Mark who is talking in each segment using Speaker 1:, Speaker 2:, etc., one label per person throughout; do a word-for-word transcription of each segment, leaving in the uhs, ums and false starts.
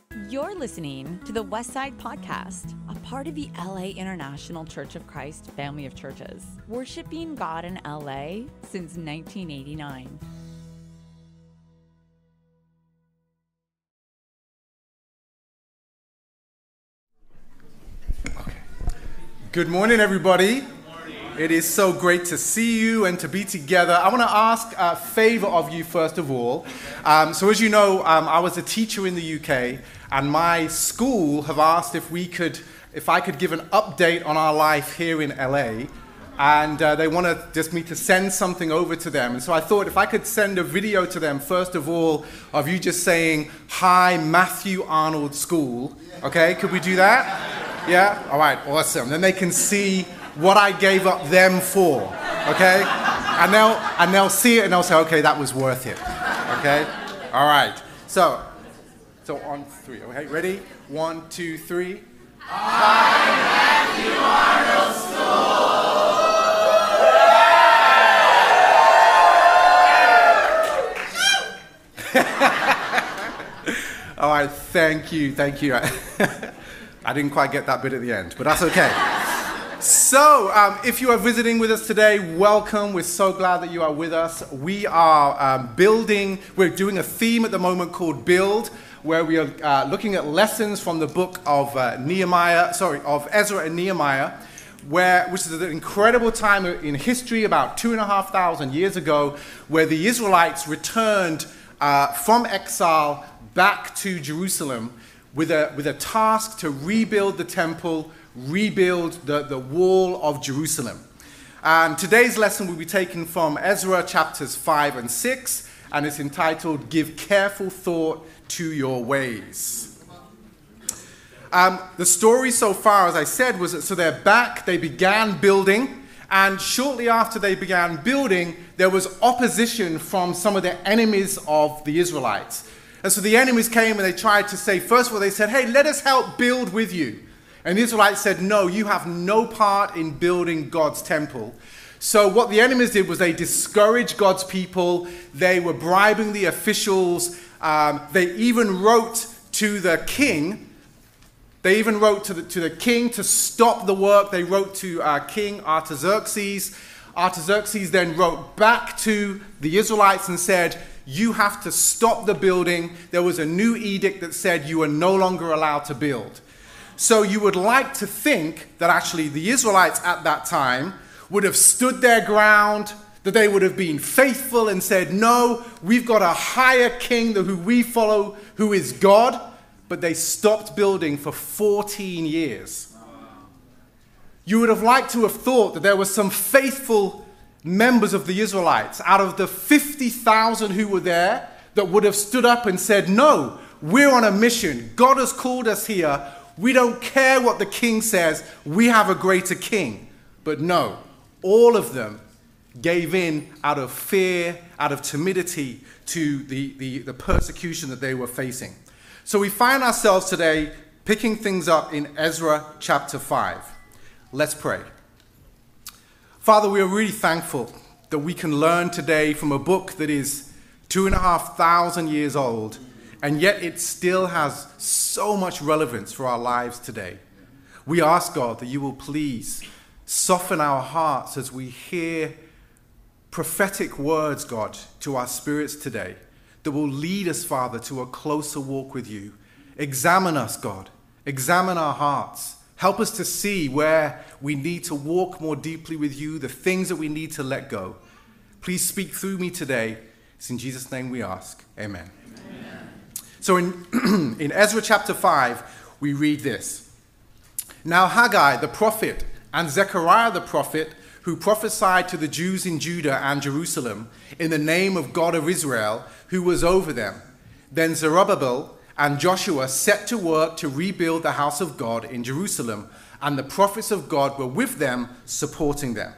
Speaker 1: You're listening to the Westside Podcast, a part of the L A International Church of Christ family of churches, worshiping God in L A since nineteen eighty-nine.
Speaker 2: Okay. Good morning, everybody. It is so great to see you and to be together. I want to ask a favor of you, first of all. Um, so as you know, um, I was a teacher in the U K, and my school have asked if we could, if I could give an update on our life here in L A, and uh, they wanted just me to send something over to them. And so I thought if I could send a video to them, first of all, of you just saying, "Hi, Matthew Arnold School." Okay, could we do that? Yeah? All right, awesome. Then they can see what I gave up them for, okay? And they'll, and they'll see it and they'll say, okay, that was worth it, okay? All right, so, so on three, okay, ready? One, two, three. Hi, Matthew Arnold School! All right, thank you, thank you. I didn't quite get that bit at the end, but that's okay. So, um, if you are visiting with us today, welcome. We're so glad that you are with us. We are um, building, we're doing a theme at the moment called Build, where we are uh, looking at lessons from the book of uh, Nehemiah, sorry, of Ezra and Nehemiah, where, which is an incredible time in history, about two and a half thousand years ago, where the Israelites returned uh, from exile back to Jerusalem with a, with a task to rebuild the temple, rebuild the, the wall of Jerusalem. And today's lesson will be taken from Ezra chapters five and six, and it's entitled, Give Careful Thought to Your Ways. Um, the story so far, as I said, was that so they're back, they began building, and shortly after they began building, there was opposition from some of the enemies of the Israelites. And so the enemies came and they tried to say, first of all, they said, hey, let us help build with you. And the Israelites said, no, you have no part in building God's temple. So what the enemies did was they discouraged God's people. They were bribing the officials. Um, they even wrote to the king. They even wrote to the, to the king to stop the work. They wrote to uh, King Artaxerxes. Artaxerxes then wrote back to the Israelites and said, you have to stop the building. There was a new edict that said you are no longer allowed to build. So you would like to think that actually the Israelites at that time would have stood their ground, that they would have been faithful and said, no, we've got a higher king than who we follow, who is God. But they stopped building for fourteen years. You would have liked to have thought that there were some faithful members of the Israelites out of the fifty thousand who were there that would have stood up and said, no, we're on a mission. God has called us here. We don't care what the king says. We have a greater king. But no, all of them gave in out of fear, out of timidity to the, the, the persecution that they were facing. So we find ourselves today picking things up in Ezra chapter five. Let's pray. Father, we are really thankful that we can learn today from a book that is two and a half thousand years old, and yet it still has so much relevance for our lives today. We ask, God, that you will please soften our hearts as we hear prophetic words, God, to our spirits today that will lead us, Father, to a closer walk with you. Examine us, God. Examine our hearts. Help us to see where we need to walk more deeply with you, the things that we need to let go. Please speak through me today. It's in Jesus' name we ask. Amen. Amen. So in, in Ezra chapter five, we read this. Now Haggai the prophet and Zechariah the prophet, who prophesied to the Jews in Judah and Jerusalem in the name of God of Israel, who was over them. Then Zerubbabel and Joshua set to work to rebuild the house of God in Jerusalem, and the prophets of God were with them, supporting them.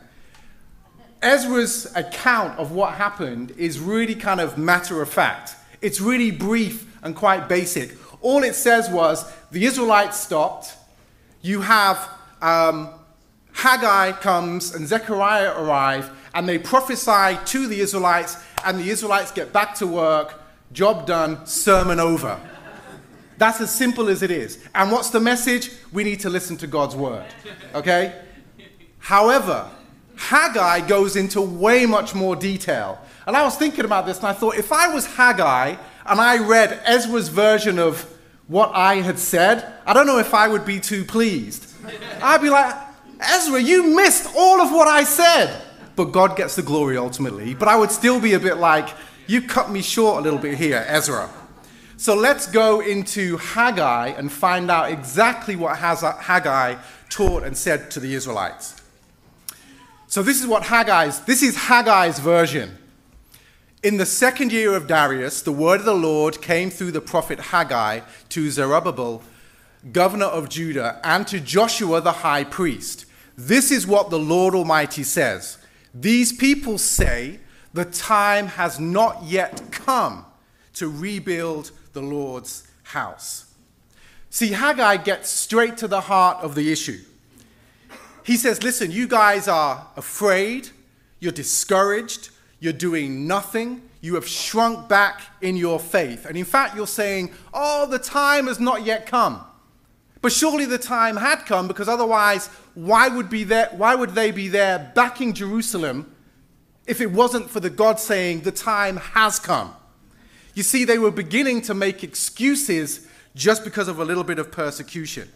Speaker 2: Ezra's account of what happened is really kind of matter of fact. It's really brief and quite basic. All it says was the Israelites stopped. You have um, Haggai comes and Zechariah arrive, and they prophesy to the Israelites, and the Israelites get back to work, job done, sermon over. That's as simple as it is. And what's the message? We need to listen to God's word. Okay? However, Haggai goes into way much more detail. And I was thinking about this and I thought, if I was Haggai and I read Ezra's version of what I had said, I don't know if I would be too pleased. I'd be like, Ezra, you missed all of what I said. But God gets the glory ultimately. But I would still be a bit like, you cut me short a little bit here, Ezra. So let's go into Haggai and find out exactly what Haggai taught and said to the Israelites. So this is what Haggai's, this is Haggai's version. In the second year of Darius, the word of the Lord came through the prophet Haggai to Zerubbabel, governor of Judah, and to Joshua the high priest. This is what the Lord Almighty says. These people say the time has not yet come to rebuild the Lord's house. See, Haggai gets straight to the heart of the issue. He says, listen, you guys are afraid, you're discouraged, you're doing nothing, you have shrunk back in your faith. And in fact, you're saying, oh, the time has not yet come. But surely the time had come, because otherwise, why would, be there, why would they be there backing Jerusalem if it wasn't for the God saying the time has come? You see, they were beginning to make excuses just because of a little bit of persecution.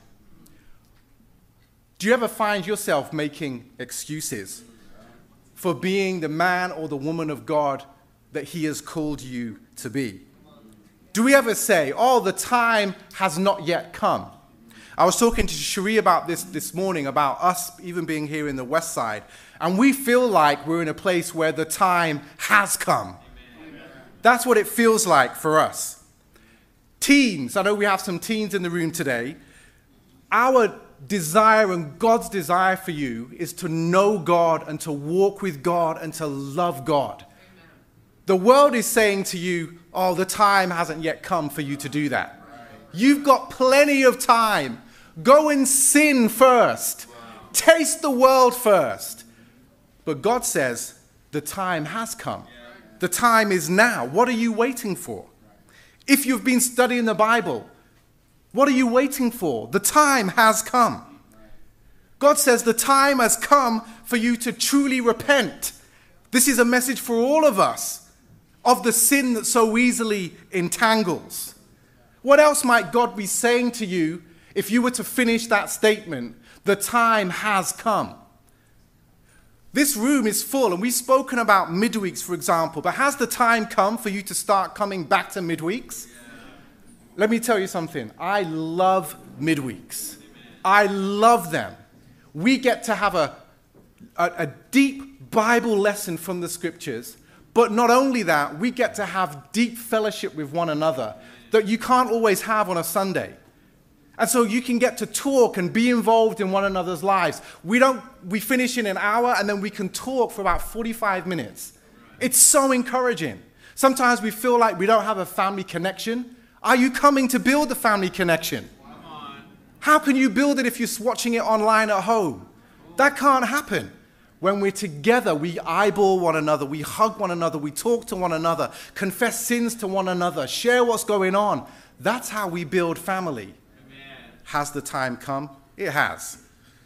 Speaker 2: Do you ever find yourself making excuses for being the man or the woman of God that he has called you to be? Do we ever say, oh, the time has not yet come? I was talking to Cherie about this this morning, about us even being here in the West Side, and we feel like we're in a place where the time has come. Amen. That's what it feels like for us. Teens, I know we have some teens in the room today. Our desire and God's desire for you is to know God and to walk with God and to love God. Amen. The world is saying to you, oh, the time hasn't yet come for you to do that. Right. You've got plenty of time. Go and sin first. Wow. Taste the world first. But God says the time has come. Yeah. The time is now. What are you waiting for? If you've been studying the Bible, what are you waiting for? The time has come. God says the time has come for you to truly repent. This is a message for all of us of the sin that so easily entangles. What else might God be saying to you if you were to finish that statement? The time has come. This room is full, and we've spoken about midweeks, for example, but has the time come for you to start coming back to midweeks? Let me tell you something. I love midweeks. I love them. We get to have a, a, a deep Bible lesson from the scriptures, but not only that, we get to have deep fellowship with one another that you can't always have on a Sunday. And so you can get to talk and be involved in one another's lives. We don't, we finish in an hour and then we can talk for about forty-five minutes. It's so encouraging. Sometimes we feel like we don't have a family connection. Are you coming to build the family connection? Come on. How can you build it if you're watching it online at home? That can't happen. When we're together, we eyeball one another, we hug one another, we talk to one another, confess sins to one another, share what's going on. That's how we build family. Amen. Has the time come? It has.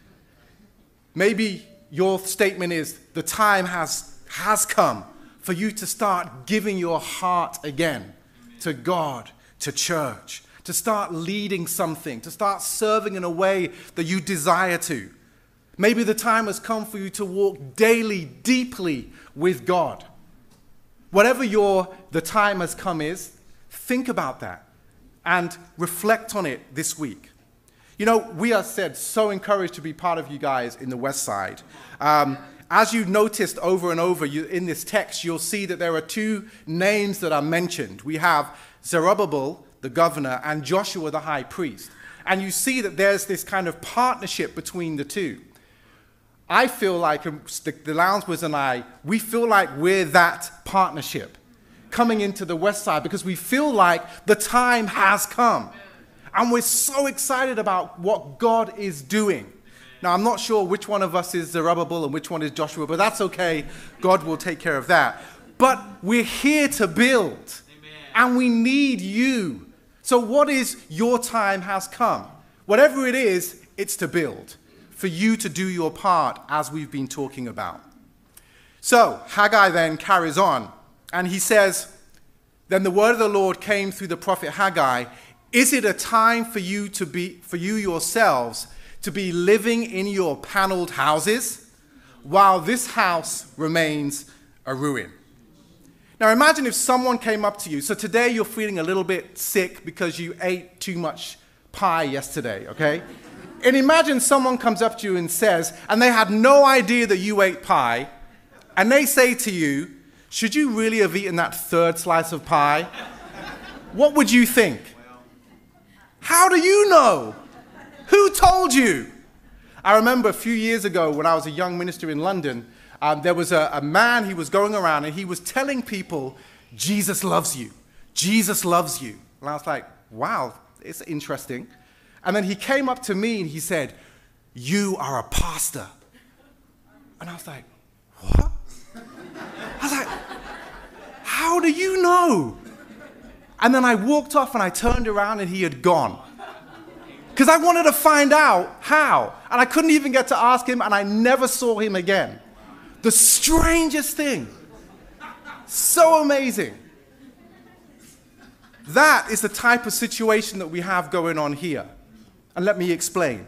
Speaker 2: Maybe your statement is, the time has, has come for you to start giving your heart again to God, to church, to start leading something, to start serving in a way that you desire to. Maybe the time has come for you to walk daily, deeply with God. Whatever your the time has come is, think about that and reflect on it this week. You know, we are said so encouraged to be part of you guys in the West Side. Um, as you've noticed over and over you, in this text, you'll see that there are two names that are mentioned. We have Zerubbabel, the governor, and Joshua, the high priest. And you see that there's this kind of partnership between the two. I feel like, the, the Lounsworths and I, we feel like we're that partnership coming into the West Side because we feel like the time has come. And we're so excited about what God is doing. Now, I'm not sure which one of us is Zerubbabel and which one is Joshua, but that's okay. God will take care of that. But we're here to build. And we need you So what is your time has come? Whatever it is, it's to build, for you to do your part as we've been talking about. So Haggai then carries on, and he says, then the word of the Lord came through the prophet Haggai, is it a time for you to be, for you yourselves to be living in your paneled houses while this house remains a ruin? Now imagine if someone came up to you. So today you're feeling a little bit sick because you ate too much pie yesterday, okay? And imagine someone comes up to you and says, and they had no idea that you ate pie, and they say to you, should you really have eaten that third slice of pie? What would you think? How do you know? Who told you? I remember a few years ago when I was a young minister in London, um, there was a, a man, he was going around and he was telling people, Jesus loves you. Jesus loves you. And I was like, wow, it's interesting. And then he came up to me and he said, you are a pastor. And I was like, what? I was like, how do you know? And then I walked off and I turned around and he had gone. Because I wanted to find out how. And I couldn't even get to ask him, and I never saw him again. The strangest thing. So amazing. That is the type of situation that we have going on here. And let me explain.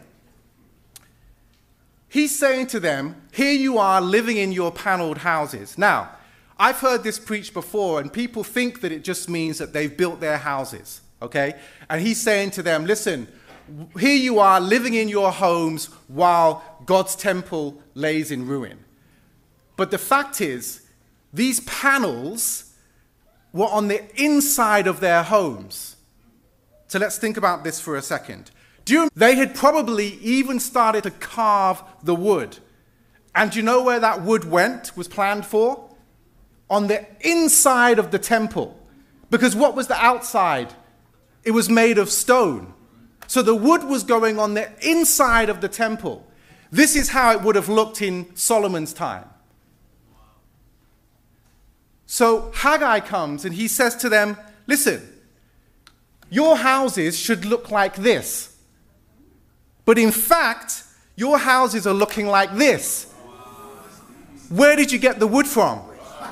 Speaker 2: He's saying to them, here you are living in your paneled houses. Now, I've heard this preached before, and people think that it just means that they've built their houses, okay? And he's saying to them, listen, here you are living in your homes while God's temple lays in ruin. But the fact is, these panels were on the inside of their homes. So let's think about this for a second. Do you, they had probably even started to carve the wood. And do you know where that wood went, was planned for? On the inside of the temple. Because what was the outside? It was made of stone. So the wood was going on the inside of the temple. This is how it would have looked in Solomon's time. So Haggai comes and he says to them, listen, your houses should look like this. But in fact, your houses are looking like this. Where did you get the wood from?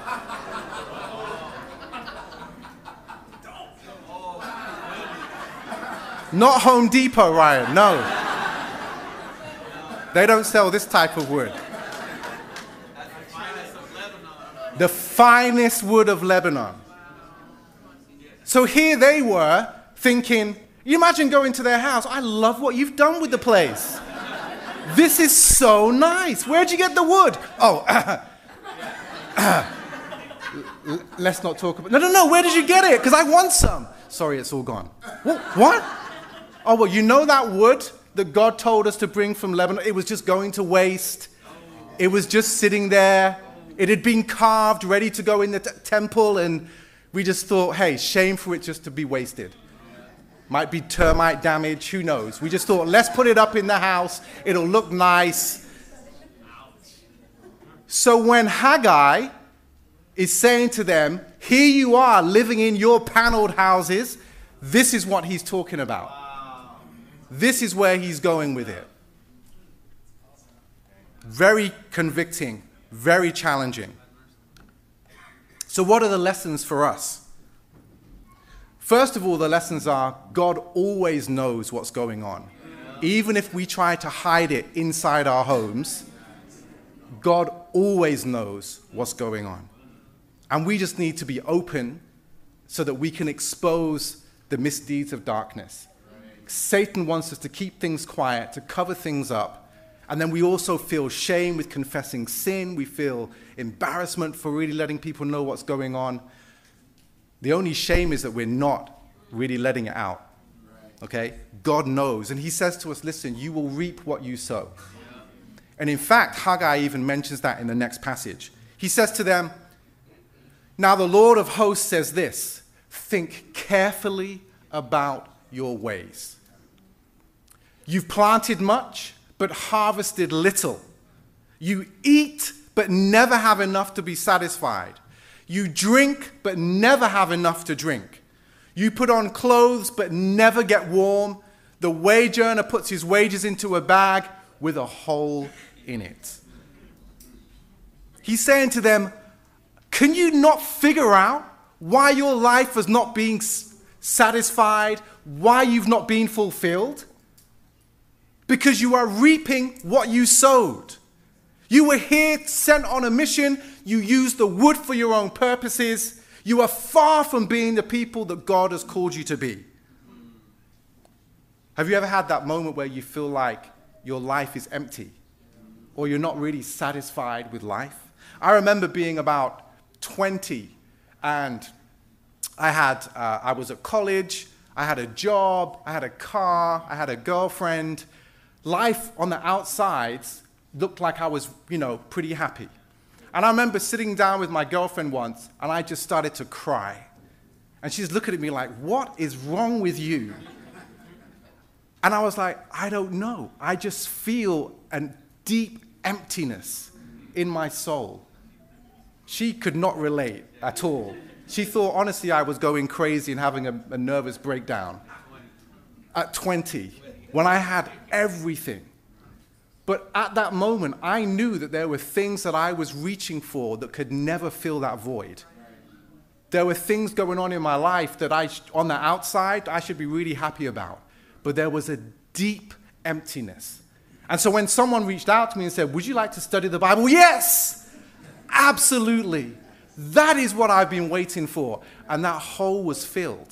Speaker 2: Not Home Depot, Ryan, no. They don't sell this type of wood. The finest wood of Lebanon. So here they were thinking, you imagine going to their house, I love what you've done with the place. This is so nice. Where'd you get the wood? Oh, uh, uh, l- let's not talk about, no, no, no, where did you get it? Because I want some. Sorry, it's all gone. What? What? Oh, well, you know that wood that God told us to bring from Lebanon? It was just going to waste. It was just sitting there. It had been carved, ready to go in the t- temple, and we just thought, hey, shame for it just to be wasted. Might be termite damage, who knows? We just thought, let's put it up in the house. It'll look nice. So when Haggai is saying to them, here you are living in your paneled houses, this is what he's talking about. This is where he's going with it. Very convicting, very challenging. So what are the lessons for us? First of all, the lessons are God always knows what's going on. Even if we try to hide it inside our homes, God always knows what's going on. And we just need to be open so that we can expose the misdeeds of darkness. Satan wants us to keep things quiet, to cover things up. And then we also feel shame with confessing sin. We feel embarrassment for really letting people know what's going on. The only shame is that we're not really letting it out. Okay? God knows. And he says to us, listen, you will reap what you sow. And in fact, Haggai even mentions that in the next passage. He says to them, now the Lord of hosts says this, think carefully about your ways. You've planted much, but harvested little. You eat, but never have enough to be satisfied. You drink, but never have enough to drink. You put on clothes but never get warm. The wage earner puts his wages into a bag with a hole in it. He's saying to them, can you not figure out why your life is not being satisfied, why you've not been fulfilled? Because you are reaping what you sowed. You were here sent on a mission. You used the wood for your own purposes. You are far from being the people that God has called you to be. Have you ever had that moment where you feel like your life is empty or you're not really satisfied with life? I remember being about twenty and I had, uh, I was at college, I had a job, I had a car, I had a girlfriend. Life on the outside looked like I was, you know, pretty happy. And I remember sitting down with my girlfriend once, and I just started to cry. And she's looking at me like, what is wrong with you? And I was like, I don't know. I just feel a deep emptiness in my soul. She could not relate at all. She thought, honestly, I was going crazy and having a, a nervous breakdown at twenty, when I had everything. But at that moment, I knew that there were things that I was reaching for that could never fill that void. There were things going on in my life that I, on the outside, I should be really happy about. But there was a deep emptiness. And so when someone reached out to me and said, would you like to study the Bible? Yes, absolutely. That is what I've been waiting for. And that hole was filled.